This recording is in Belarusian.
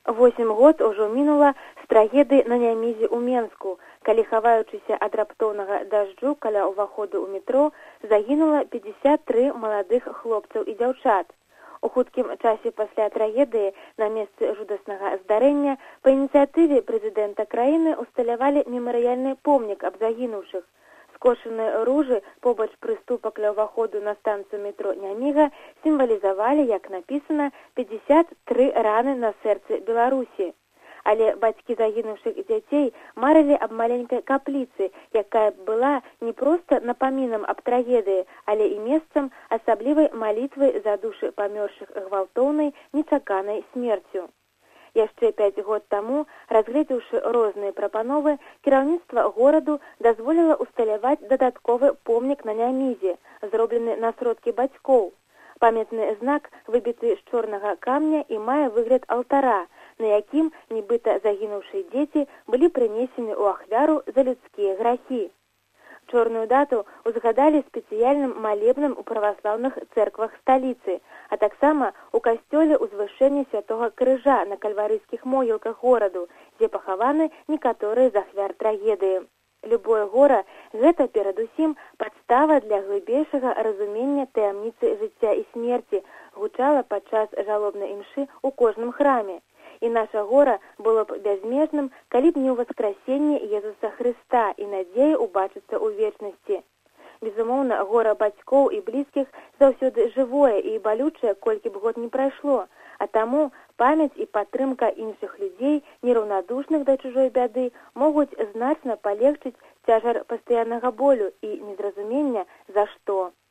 8 год ужо мінула з трагедыі на Нямізе ў Менску, калі, хаваючыся ад раптоўнага дажджу каля ўваходу ў метро, загінула 53 маладых хлопцаў і дзяўчат. У хуткім часе пасля трагедыі на месцы жудаснага здарэння па ініцыятыве прэзідэнта краіны усталявалі мемарыяльны помнік аб загінуўшых. Скошаныя ружы побач прыступак ля ўваходу на станцыю метро Няміга сімвалізавалі, як напісана, 53 раны на сэрцы Беларусі. Але бацькі загінуўшых дзяцей марылі аб маленькай капліцы, якая была не проста напамінам аб трагедыі, але і месцам асаблівай малітвы за душы памёршых гвалтоўнай нечаканай смерцю. Яшчэ 5 год таму, разгледзеўшы розныя прапановы, кіраўніцтва гораду дазволіла усталяваць дадатковы помнік на Нямізе, зроблены на сродкі бацькоў. Памятны знак выбіты з чорнага камня і мае выгляд алтара, на якім нібыта загінуўшыя дзеці былі прынесены ў ахвяру за людскія грахі. Чорную дату узгадалі спецыяльным малебным у праваслаўных цэрквах сталіцы, а таксама у касцёле ўзвышэння святога крыжа на кальварыйскіх могілках гораду, дзе пахаваны некаторыя з ахвяр трагедыі. Любое гора – гэта перадусім падстава для глыбейшага разумення таямніцы жыцця і смерці, гучала падчас жалобнай імшы ў кожным храме. І наша гора было б бязмежным, калі б не ўваскрасенне Езуса Хрыста і надзея ўбачыцца ў вечнасці. Безумоўна, гора бацькоў і блізкіх заўсёды жывое і балючае, колькі б год не прайшло, а таму памяць і падтрымка іншых людзей, нераўнадушных да чужой бяды, могуць значна палегчыць цяжар пастаяннага болю і незразумення за што.